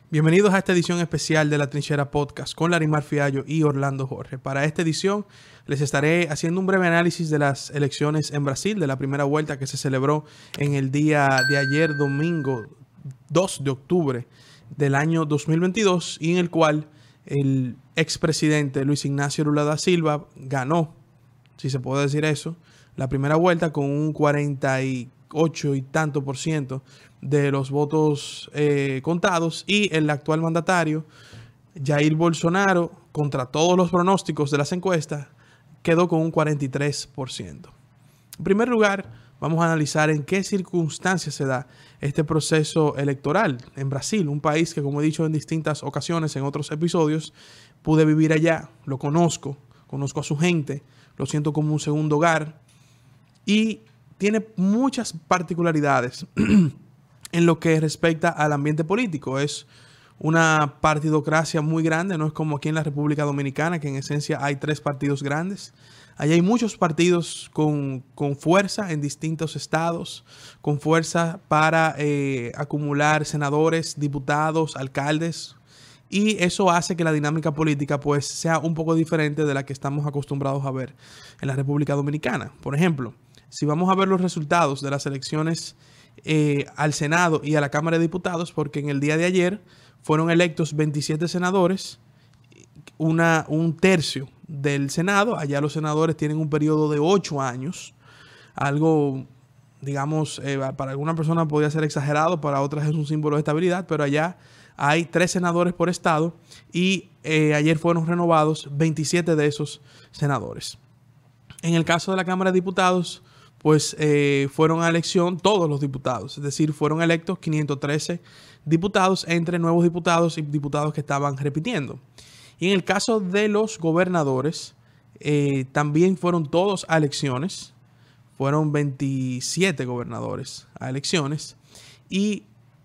Bienvenidos a esta edición especial de La Trinchera Podcast con Larimar Fiallo y Orlando Jorge. Para esta edición les estaré haciendo un breve análisis de las elecciones en Brasil, de la primera vuelta que se celebró en el día de ayer, domingo 2 de octubre del año 2022, y en el cual el expresidente Luis Ignacio Lula da Silva ganó, si se puede decir eso, la primera vuelta con un 48 y tanto por ciento de los votos contados, y el actual mandatario Jair Bolsonaro, contra todos los pronósticos de las encuestas, quedó con un 43%. En primer lugar, vamos a analizar en qué circunstancias se da este proceso electoral en Brasil, un país que, como he dicho en distintas ocasiones en otros episodios, pude vivir allá, lo conozco a su gente, lo siento como un segundo hogar, y tiene muchas particularidades en lo que respecta al ambiente político. Es una partidocracia muy grande, no es como aquí en la República Dominicana, que en esencia hay 3 partidos grandes. Allá hay muchos partidos con fuerza en distintos estados, con fuerza para acumular senadores, diputados, alcaldes, y eso hace que la dinámica política pues sea un poco diferente de la que estamos acostumbrados a ver en la República Dominicana. Por ejemplo, si vamos a ver los resultados de las elecciones al Senado y a la Cámara de Diputados, porque en el día de ayer fueron electos 27 senadores, un tercio del Senado. Allá los senadores tienen un periodo de 8 años, algo, digamos, para alguna persona podría ser exagerado, para otras es un símbolo de estabilidad, pero allá hay 3 senadores por estado, y ayer fueron renovados 27 de esos senadores. En el caso de la Cámara de Diputados, pues fueron a elección todos los diputados, es decir, fueron electos 513 diputados entre nuevos diputados y diputados que estaban repitiendo. Y en el caso de los gobernadores, también fueron todos a elecciones, fueron 27 gobernadores a elecciones, y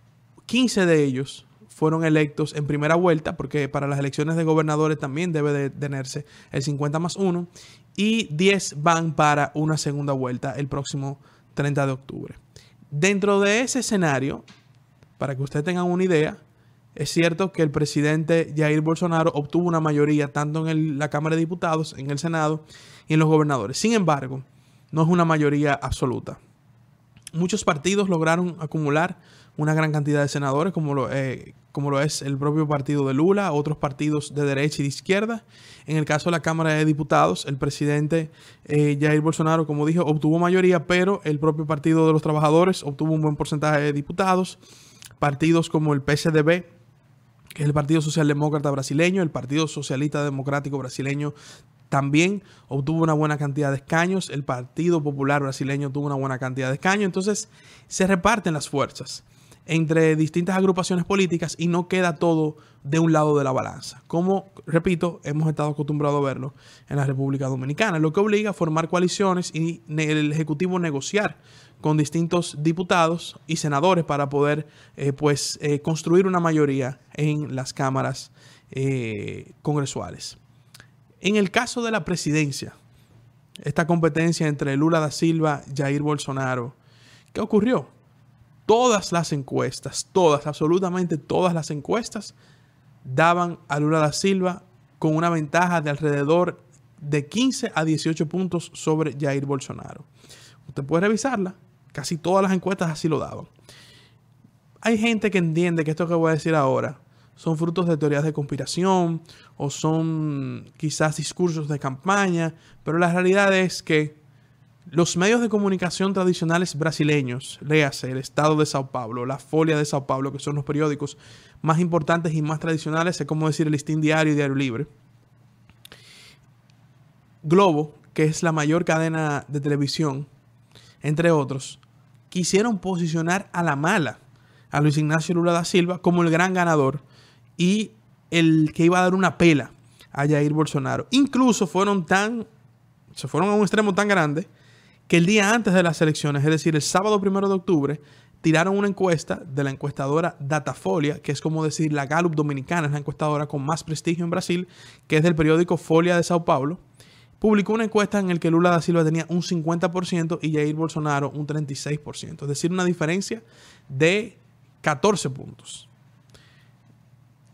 15 de ellos fueron electos en primera vuelta, porque para las elecciones de gobernadores también debe de tenerse el 50+1, y 10 van para una segunda vuelta el próximo 30 de octubre. Dentro de ese escenario, para que ustedes tengan una idea, es cierto que el presidente Jair Bolsonaro obtuvo una mayoría tanto en la Cámara de Diputados, en el Senado y en los gobernadores. Sin embargo, no es una mayoría absoluta. Muchos partidos lograron acumular una gran cantidad de senadores, como lo es el propio partido de Lula, otros partidos de derecha y de izquierda. En el caso de la Cámara de Diputados, el presidente Jair Bolsonaro, como dije, obtuvo mayoría, pero el propio Partido de los Trabajadores obtuvo un buen porcentaje de diputados. Partidos como el PSDB, que es el Partido Socialdemócrata Brasileño, el Partido Socialista Democrático Brasileño, también obtuvo una buena cantidad de escaños. El Partido Popular Brasileño tuvo una buena cantidad de escaños. Entonces, se reparten las fuerzas entre distintas agrupaciones políticas y no queda todo de un lado de la balanza, como, repito, hemos estado acostumbrados a verlo en la República Dominicana, lo que obliga a formar coaliciones y el Ejecutivo negociar con distintos diputados y senadores para poder construir una mayoría en las cámaras congresuales. En el caso de la presidencia, esta competencia entre Lula da Silva y Jair Bolsonaro, ¿qué ocurrió? Todas las encuestas, absolutamente todas las encuestas, daban a Lula da Silva con una ventaja de alrededor de 15 a 18 puntos sobre Jair Bolsonaro. Usted puede revisarla, casi todas las encuestas así lo daban. Hay gente que entiende que esto que voy a decir ahora son frutos de teorías de conspiración o son quizás discursos de campaña, pero la realidad es que los medios de comunicación tradicionales brasileños, léase el Estado de Sao Paulo, la Folha de Sao Paulo, que son los periódicos más importantes y más tradicionales, es como decir el Listín Diario y Diario Libre, Globo, que es la mayor cadena de televisión, entre otros, quisieron posicionar a la mala a Luis Ignacio Lula da Silva como el gran ganador y el que iba a dar una pela a Jair Bolsonaro. Incluso se fueron a un extremo tan grande que el día antes de las elecciones, es decir, el sábado 1 de octubre, tiraron una encuesta de la encuestadora Datafolha, que es como decir la Gallup dominicana, es la encuestadora con más prestigio en Brasil, que es del periódico Folha de Sao Paulo. Publicó una encuesta en la que Lula da Silva tenía un 50% y Jair Bolsonaro un 36%, es decir, una diferencia de 14 puntos.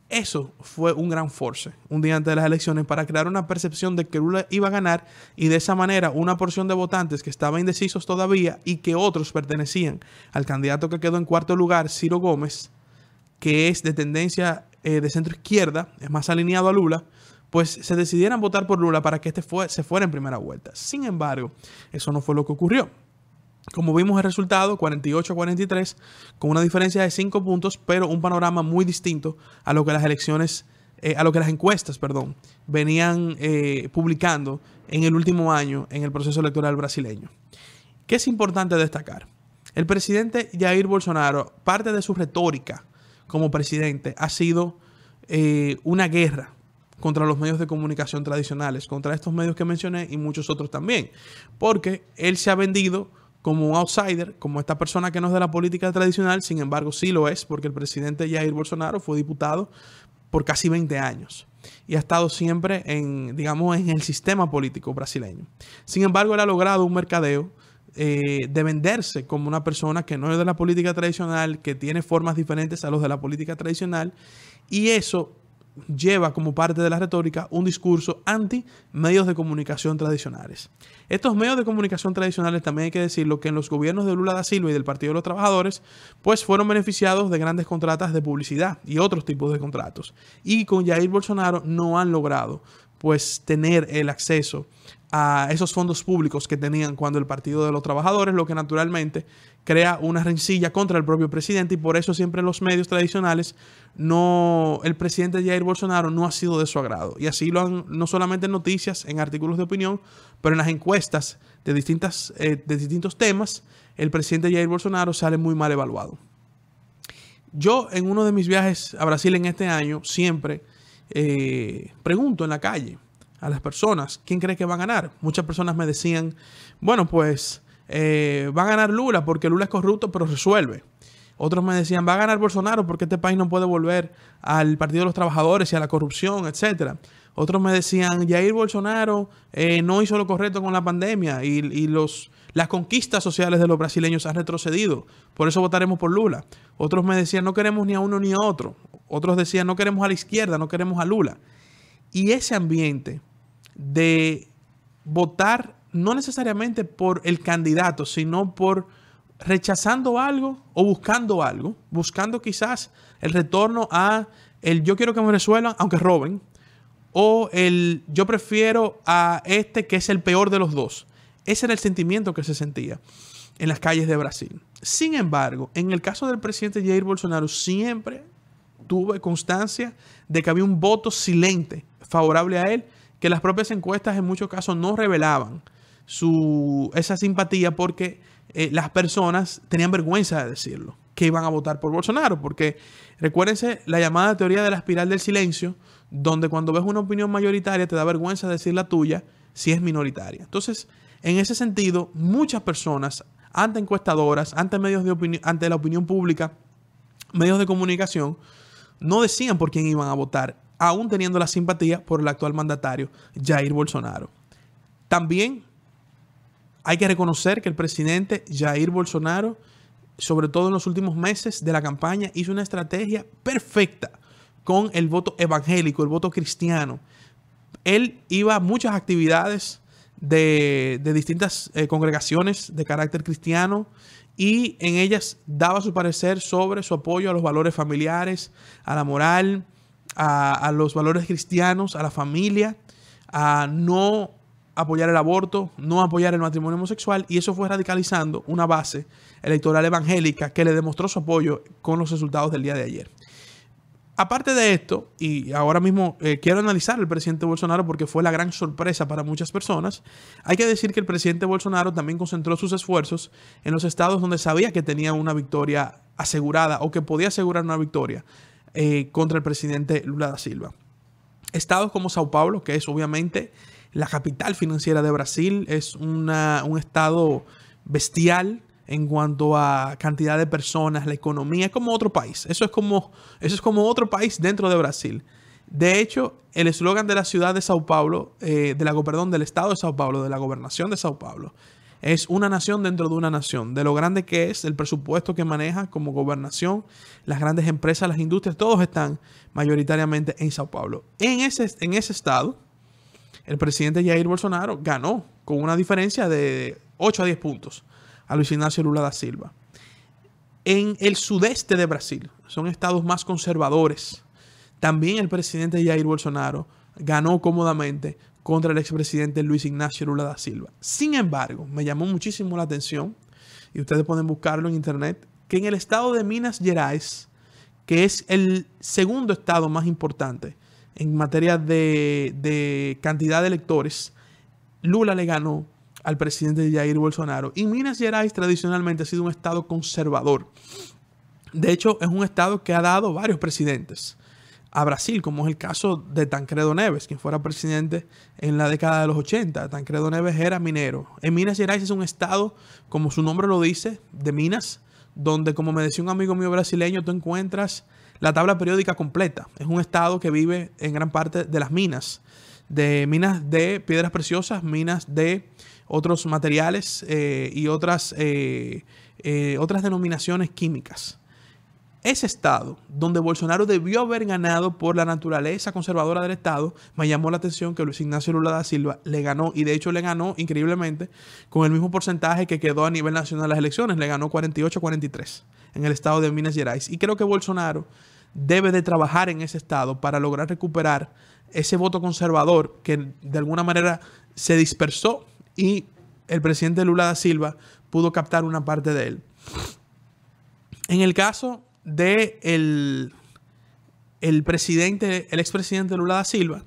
Eso fue un gran force un día antes de las elecciones para crear una percepción de que Lula iba a ganar y de esa manera una porción de votantes que estaban indecisos todavía y que otros pertenecían al candidato que quedó en cuarto lugar, Ciro Gómez, que es de tendencia de centro izquierda, es más alineado a Lula, pues se decidieran votar por Lula para que se fuera en primera vuelta. Sin embargo, eso no fue lo que ocurrió. Como vimos el resultado, 48-43, con una diferencia de 5 puntos, pero un panorama muy distinto a lo que las encuestas, venían publicando en el último año en el proceso electoral brasileño. ¿Qué es importante destacar? El presidente Jair Bolsonaro, parte de su retórica como presidente ha sido una guerra contra los medios de comunicación tradicionales, contra estos medios que mencioné y muchos otros también, porque él se ha vendido como un outsider, como esta persona que no es de la política tradicional. Sin embargo sí lo es, porque el presidente Jair Bolsonaro fue diputado por casi 20 años y ha estado siempre en el sistema político brasileño. Sin embargo, él ha logrado un mercadeo de venderse como una persona que no es de la política tradicional, que tiene formas diferentes a los de la política tradicional, y eso lleva como parte de la retórica un discurso anti medios de comunicación tradicionales. Estos medios de comunicación tradicionales, también hay que decirlo, que en los gobiernos de Lula da Silva y del Partido de los Trabajadores, pues fueron beneficiados de grandes contratas de publicidad y otros tipos de contratos. Y con Jair Bolsonaro no han logrado pues tener el acceso a esos fondos públicos que tenían cuando el Partido de los Trabajadores, lo que naturalmente crea una rencilla contra el propio presidente, y por eso siempre en los medios tradicionales el presidente Jair Bolsonaro no ha sido de su agrado. Y así lo han, no solamente en noticias, en artículos de opinión, pero en las encuestas de distintos temas, el presidente Jair Bolsonaro sale muy mal evaluado. Yo en uno de mis viajes a Brasil en este año siempre pregunto en la calle a las personas, ¿quién cree que va a ganar? Muchas personas me decían, bueno, pues va a ganar Lula porque Lula es corrupto pero resuelve. Otros me decían, va a ganar Bolsonaro porque este país no puede volver al Partido de los Trabajadores y a la corrupción, etc. Otros me decían, Jair Bolsonaro no hizo lo correcto con la pandemia y las conquistas sociales de los brasileños han retrocedido, por eso votaremos por Lula. Otros me decían, no queremos ni a uno ni a otro. Otros decían, no queremos a la izquierda, no queremos a Lula. Y ese ambiente de votar no necesariamente por el candidato, sino por rechazando algo o buscando algo, buscando quizás el retorno a el yo quiero que me resuelvan aunque roben, o el yo prefiero a este que es el peor de los dos. Ese era el sentimiento que se sentía en las calles de Brasil. Sin embargo, en el caso del presidente Jair Bolsonaro siempre tuve constancia de que había un voto silente favorable a él, que las propias encuestas en muchos casos no revelaban esa simpatía, porque las personas tenían vergüenza de decirlo, que iban a votar por Bolsonaro, porque recuérdense la llamada teoría de la espiral del silencio, donde cuando ves una opinión mayoritaria te da vergüenza decir la tuya si es minoritaria. Entonces, en ese sentido, muchas personas, ante encuestadoras, ante medios de opinión, ante la opinión pública, medios de comunicación, no decían por quién iban a votar, aún teniendo la simpatía por el actual mandatario Jair Bolsonaro. También hay que reconocer que el presidente Jair Bolsonaro, sobre todo en los últimos meses de la campaña, hizo una estrategia perfecta con el voto evangélico, el voto cristiano. Él iba a muchas actividades de distintas congregaciones de carácter cristiano, y en ellas daba su parecer sobre su apoyo a los valores familiares, a la moral, a los valores cristianos, a la familia, a no apoyar el aborto, no apoyar el matrimonio homosexual, y eso fue radicalizando una base electoral evangélica que le demostró su apoyo con los resultados del día de ayer. Aparte de esto, y ahora mismo quiero analizar al presidente Bolsonaro porque fue la gran sorpresa para muchas personas, hay que decir que el presidente Bolsonaro también concentró sus esfuerzos en los estados donde sabía que tenía una victoria asegurada o que podía asegurar una victoria contra el presidente Lula da Silva. Estados como Sao Paulo, que es obviamente la capital financiera de Brasil, es un estado bestial en cuanto a cantidad de personas, la economía, es como otro país. Eso es como otro país dentro de Brasil. De hecho, el eslogan de la ciudad de Sao Paulo, del estado de Sao Paulo, de la gobernación de Sao Paulo, Es una nación dentro de una nación. De lo grande que es, el presupuesto que maneja como gobernación, las grandes empresas, las industrias, todos están mayoritariamente en Sao Paulo. En ese estado, el presidente Jair Bolsonaro ganó con una diferencia de 8 a 10 puntos a Luis Ignacio Lula da Silva. En el sudeste de Brasil, son estados más conservadores, también el presidente Jair Bolsonaro ganó cómodamente contra el expresidente Luis Ignacio Lula da Silva. Sin embargo, me llamó muchísimo la atención, y ustedes pueden buscarlo en internet, que en el estado de Minas Gerais, que es el segundo estado más importante en materia de cantidad de electores, Lula le ganó al presidente Jair Bolsonaro. Y Minas Gerais tradicionalmente ha sido un estado conservador. De hecho, es un estado que ha dado varios presidentes a Brasil, como es el caso de Tancredo Neves, quien fuera presidente en la década de los 80. Tancredo Neves era minero. En Minas Gerais es un estado, como su nombre lo dice, de minas, donde, como me decía un amigo mío brasileño, tú encuentras la tabla periódica completa. Es un estado que vive en gran parte de las minas de piedras preciosas, minas de otros materiales y otras denominaciones químicas. Ese estado, donde Bolsonaro debió haber ganado por la naturaleza conservadora del estado, me llamó la atención que Luis Ignacio Lula da Silva le ganó, y de hecho le ganó increíblemente con el mismo porcentaje que quedó a nivel nacional las elecciones. Le ganó 48-43 en el estado de Minas Gerais. Y creo que Bolsonaro debe de trabajar en ese estado para lograr recuperar ese voto conservador que de alguna manera se dispersó, y el presidente Lula da Silva pudo captar una parte de él. En el caso de el expresidente Lula da Silva,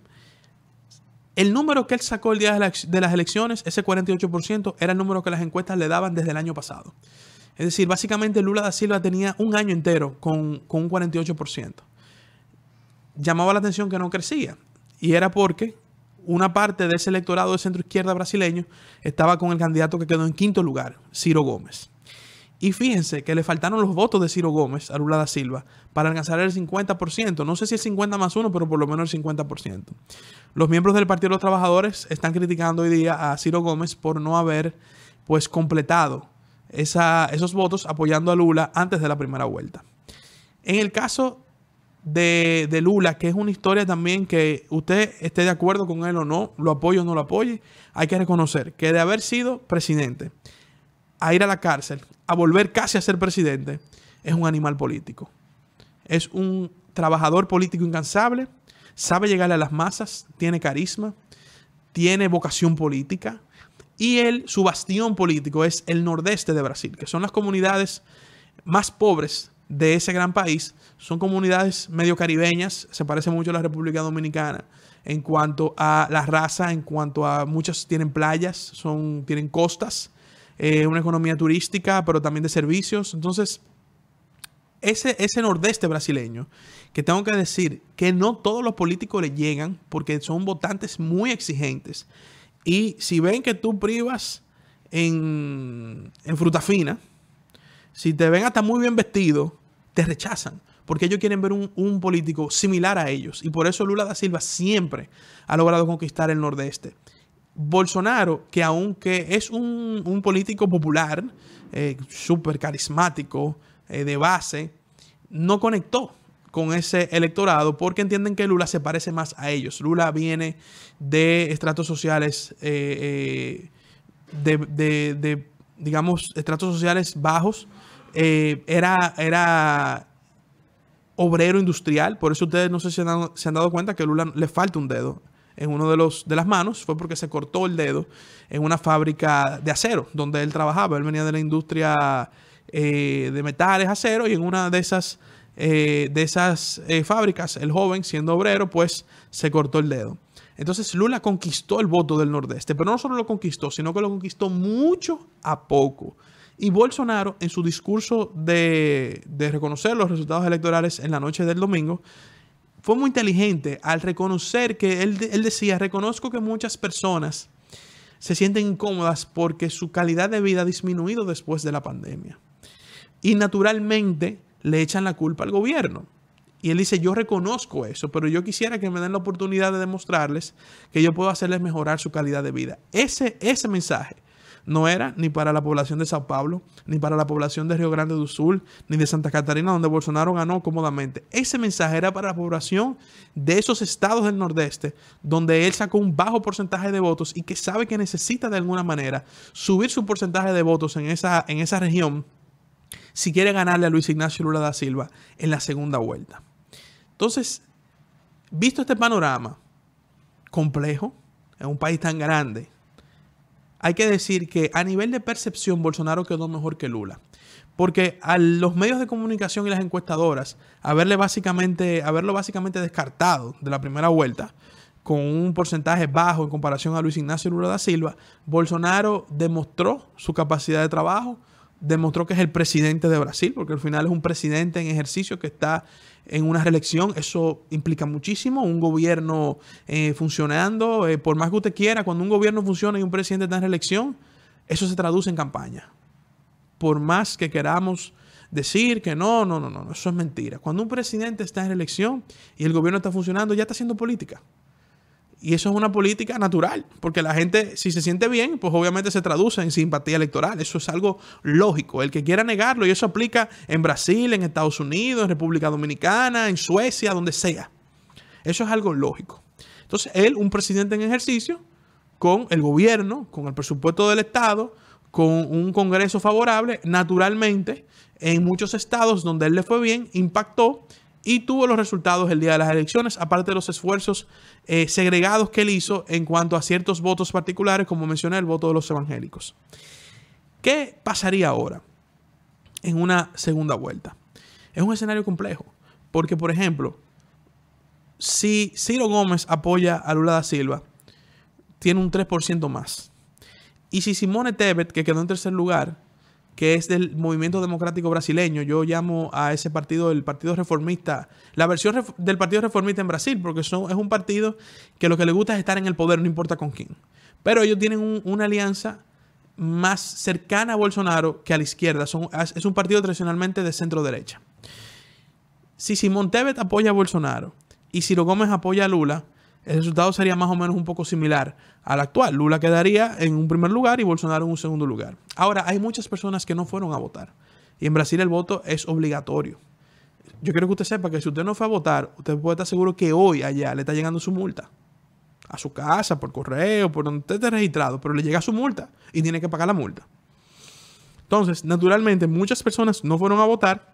el número que él sacó el día de las elecciones, ese 48%, era el número que las encuestas le daban desde el año pasado. Es decir, básicamente Lula da Silva tenía un año entero con un 48%. Llamaba la atención que no crecía, y era porque una parte de ese electorado de centro izquierda brasileño estaba con el candidato que quedó en quinto lugar, Ciro Gómez. Y fíjense que le faltaron los votos de Ciro Gómez a Lula da Silva para alcanzar el 50%. No sé si el 50 más 1, pero por lo menos el 50%. Los miembros del Partido de los Trabajadores están criticando hoy día a Ciro Gómez por no haber completado esos votos apoyando a Lula antes de la primera vuelta. En el caso de Lula, que es una historia también que usted esté de acuerdo con él o no, lo apoye o no lo apoye, hay que reconocer que de haber sido presidente a ir a la cárcel, a volver casi a ser presidente, es un animal político. Es un trabajador político incansable, sabe llegarle a las masas, tiene carisma, tiene vocación política, y su bastión político es el nordeste de Brasil, que son las comunidades más pobres de ese gran país. Son comunidades medio caribeñas, se parece mucho a la República Dominicana en cuanto a la raza, en cuanto a muchas tienen playas, tienen costas, una economía turística, pero también de servicios. Entonces, ese nordeste brasileño, que tengo que decir que no todos los políticos le llegan porque son votantes muy exigentes. Y si ven que tú privas en fruta fina, si te ven hasta muy bien vestido, te rechazan, porque ellos quieren ver un político similar a ellos. Y por eso Lula da Silva siempre ha logrado conquistar el nordeste. Bolsonaro, que aunque es un político popular, súper carismático, de base, no conectó con ese electorado porque entienden que Lula se parece más a ellos. Lula viene de estratos sociales, digamos, estratos sociales bajos. Era obrero industrial, por eso ustedes no sé si se han dado cuenta que a Lula le falta un dedo en uno de las manos. Fue porque se cortó el dedo en una fábrica de acero donde él trabajaba. Él venía de la industria de metales, acero, y en una de esas fábricas, el joven, siendo obrero, pues se cortó el dedo. Entonces Lula conquistó el voto del nordeste, pero no solo lo conquistó, sino que lo conquistó mucho a poco. Y Bolsonaro, en su discurso de reconocer los resultados electorales en la noche del domingo, fue muy inteligente al reconocer que él decía: reconozco que muchas personas se sienten incómodas porque su calidad de vida ha disminuido después de la pandemia. Y naturalmente le echan la culpa al gobierno. Y él dice: yo reconozco eso, pero yo quisiera que me den la oportunidad de demostrarles que yo puedo hacerles mejorar su calidad de vida. Ese mensaje no era ni para la población de Sao Paulo, ni para la población de Río Grande do Sul, ni de Santa Catarina, donde Bolsonaro ganó cómodamente. Ese mensaje era para la población de esos estados del Nordeste, donde él sacó un bajo porcentaje de votos y que sabe que necesita de alguna manera subir su porcentaje de votos en esa región si quiere ganarle a Luis Ignacio Lula da Silva en la segunda vuelta. Entonces, visto este panorama complejo en un país tan grande, hay que decir que a nivel de percepción Bolsonaro quedó mejor que Lula. Porque a los medios de comunicación y las encuestadoras, haberlo básicamente descartado de la primera vuelta con un porcentaje bajo en comparación a Luis Ignacio Lula da Silva, Bolsonaro demostró su capacidad de trabajo, demostró que es el presidente de Brasil, porque al final es un presidente en ejercicio que está en una reelección. Eso implica muchísimo, un gobierno funcionando. Por más que usted quiera, cuando un gobierno funciona y un presidente está en reelección, eso se traduce en campaña. Por más que queramos decir que no, eso es mentira. Cuando un presidente está en reelección y el gobierno está funcionando, ya está haciendo política. Y eso es una política natural, porque la gente, si se siente bien, pues obviamente se traduce en simpatía electoral. Eso es algo lógico. El que quiera negarlo, y eso aplica en Brasil, en Estados Unidos, en República Dominicana, en Suecia, donde sea. Eso es algo lógico. Entonces, él, un presidente en ejercicio, con el gobierno, con el presupuesto del Estado, con un Congreso favorable, naturalmente, en muchos estados donde él le fue bien, impactó y tuvo los resultados el día de las elecciones, aparte de los esfuerzos segregados que él hizo en cuanto a ciertos votos particulares, como mencioné, el voto de los evangélicos. ¿Qué pasaría ahora en una segunda vuelta? Es un escenario complejo, porque, por ejemplo, si Ciro Gómez apoya a Lula da Silva, tiene un 3% más. Y si Simone Tebet, que quedó en tercer lugar, que es del Movimiento Democrático Brasileño, yo llamo a ese partido el Partido Reformista, la versión del Partido Reformista en Brasil, porque es un partido que lo que le gusta es estar en el poder, no importa con quién. Pero ellos tienen una alianza más cercana a Bolsonaro que a la izquierda. Es un partido tradicionalmente de centro-derecha. Si Simone Tebet apoya a Bolsonaro y Ciro Gómez apoya a Lula, el resultado sería más o menos un poco similar al actual. Lula quedaría en un primer lugar y Bolsonaro en un segundo lugar. Ahora, hay muchas personas que no fueron a votar. Y en Brasil el voto es obligatorio. Yo quiero que usted sepa que si usted no fue a votar, usted puede estar seguro que hoy allá le está llegando su multa. A su casa, por correo, por donde usted esté registrado. Pero le llega su multa y tiene que pagar la multa. Entonces, naturalmente, muchas personas no fueron a votar.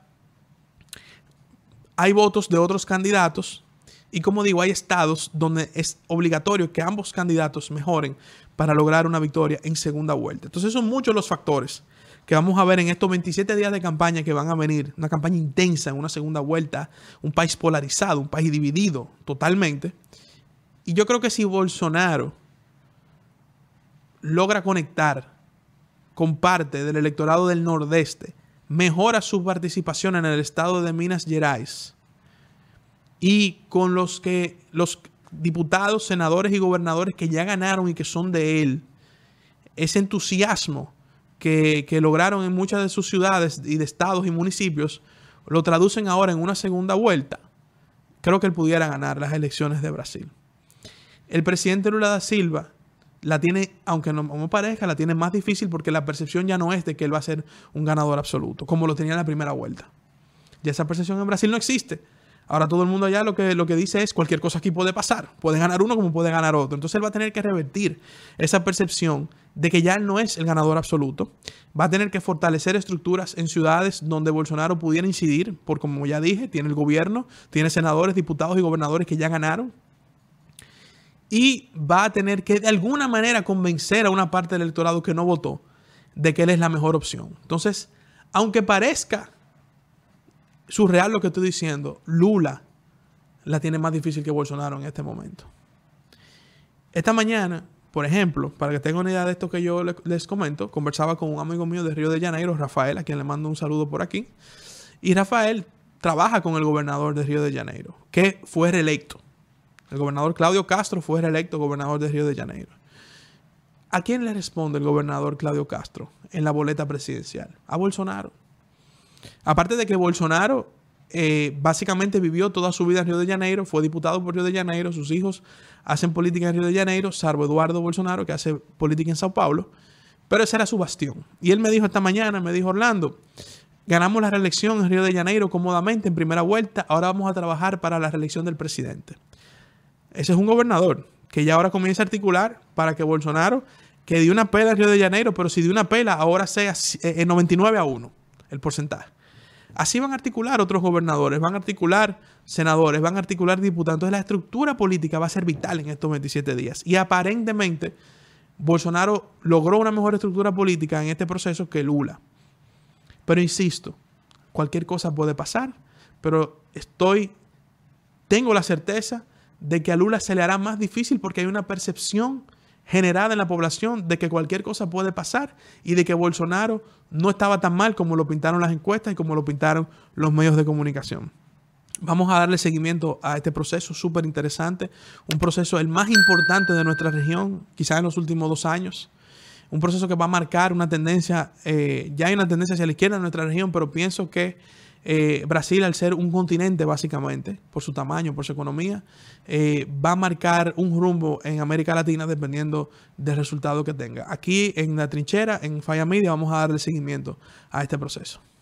Hay votos de otros candidatos. Y como digo, hay estados donde es obligatorio que ambos candidatos mejoren para lograr una victoria en segunda vuelta. Entonces son muchos los factores que vamos a ver en estos 27 días de campaña que van a venir. Una campaña intensa en una segunda vuelta, un país polarizado, un país dividido totalmente. Y yo creo que si Bolsonaro logra conectar con parte del electorado del Nordeste, mejora su participación en el estado de Minas Gerais, y con los diputados, senadores y gobernadores que ya ganaron y que son de él, ese entusiasmo que lograron en muchas de sus ciudades y de estados y municipios, lo traducen ahora en una segunda vuelta, creo que él pudiera ganar las elecciones de Brasil. El presidente Lula da Silva la tiene, aunque no me parezca, la tiene más difícil porque la percepción ya no es de que él va a ser un ganador absoluto, como lo tenía en la primera vuelta. Ya esa percepción en Brasil no existe. Ahora todo el mundo allá lo que dice es cualquier cosa aquí puede pasar. Puede ganar uno como puede ganar otro. Entonces él va a tener que revertir esa percepción de que ya él no es el ganador absoluto. Va a tener que fortalecer estructuras en ciudades donde Bolsonaro pudiera incidir. Porque como ya dije, tiene el gobierno, tiene senadores, diputados y gobernadores que ya ganaron. Y va a tener que de alguna manera convencer a una parte del electorado que no votó de que él es la mejor opción. Entonces, aunque parezca surreal lo que estoy diciendo, Lula la tiene más difícil que Bolsonaro en este momento. Esta mañana, por ejemplo, para que tengan una idea de esto que yo les comento, conversaba con un amigo mío de Río de Janeiro, Rafael, a quien le mando un saludo por aquí. Y Rafael trabaja con el gobernador de Río de Janeiro, que fue reelecto. El gobernador Claudio Castro fue reelecto gobernador de Río de Janeiro. ¿A quién le responde el gobernador Claudio Castro en la boleta presidencial? A Bolsonaro. Aparte de que Bolsonaro básicamente vivió toda su vida en Río de Janeiro, fue diputado por Río de Janeiro, sus hijos hacen política en Río de Janeiro, salvo Eduardo Bolsonaro, que hace política en Sao Paulo, Pero ese era su bastión. Y él me dijo esta mañana, me dijo: Orlando, ganamos la reelección en Río de Janeiro cómodamente en primera vuelta, ahora vamos a trabajar para la reelección del presidente. Ese es un gobernador que ya ahora comienza a articular para que Bolsonaro, que dio una pela en Río de Janeiro, pero si dio una pela, ahora sea 99-1 el porcentaje. Así van a articular otros gobernadores, van a articular senadores, van a articular diputados. Entonces la estructura política va a ser vital en estos 27 días. Y aparentemente Bolsonaro logró una mejor estructura política en este proceso que Lula. Pero insisto, cualquier cosa puede pasar, pero tengo la certeza de que a Lula se le hará más difícil porque hay una percepción generada en la población de que cualquier cosa puede pasar y de que Bolsonaro no estaba tan mal como lo pintaron las encuestas y como lo pintaron los medios de comunicación. Vamos a darle seguimiento a este proceso súper interesante, un proceso el más importante de nuestra región, quizás en los últimos 2 años. Un proceso que va a marcar una tendencia, ya hay una tendencia hacia la izquierda en nuestra región, pero pienso que Brasil, al ser un continente básicamente, por su tamaño, por su economía, va a marcar un rumbo en América Latina dependiendo del resultado que tenga. Aquí en La Trinchera, en Falla Media, vamos a darle seguimiento a este proceso.